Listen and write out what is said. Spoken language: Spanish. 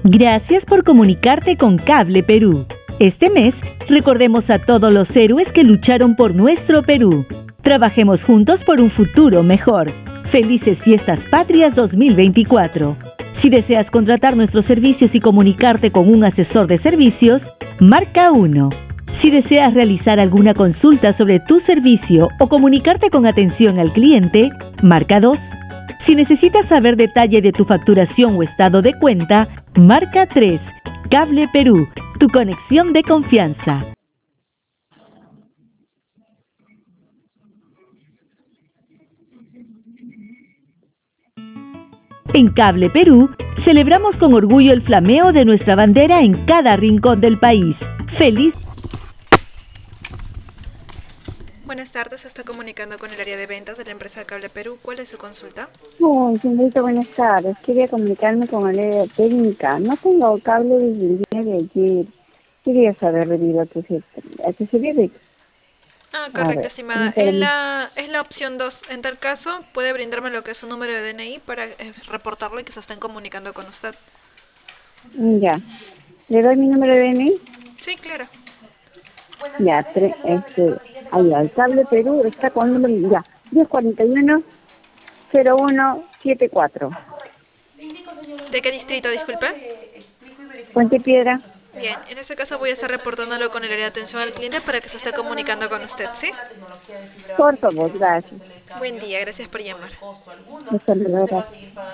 Gracias por comunicarte con Cable Perú. Este mes, recordemos a todos los héroes que lucharon por nuestro Perú. Trabajemos juntos por un futuro mejor. Felices Fiestas Patrias 2024. Si deseas contratar nuestros servicios y comunicarte con un asesor de servicios, marca 1. Si deseas realizar alguna consulta sobre tu servicio o comunicarte con atención al cliente, marca 2. Si necesitas saber detalle de tu facturación o estado de cuenta, marca 3. Cable Perú, tu conexión de confianza. En Cable Perú, celebramos con orgullo el flameo de nuestra bandera en cada rincón del país. ¡Feliz! Buenas tardes, se está comunicando con el área de ventas de la empresa Cable Perú. ¿Cuál es su consulta? Señorita, buenas tardes. Quería comunicarme con el área técnica. No tengo cable desde el día de ayer. Quería saber debido a que se debe. Correcto, estimada. Es la opción 2. En tal caso, puede brindarme lo que es su número de DNI para reportarlo y que se estén comunicando con usted. Ya. ¿Le doy mi número de DNI? Sí, claro. Ya, ahí, al Cable Perú está con el número, ya, 1041-0174. ¿De qué distrito, disculpe? Puente Piedra. Bien, en este caso voy a estar reportándolo con el área de atención al cliente para que se esté comunicando con usted, ¿sí? Por favor, gracias. Buen día, gracias por llamar. Hasta luego.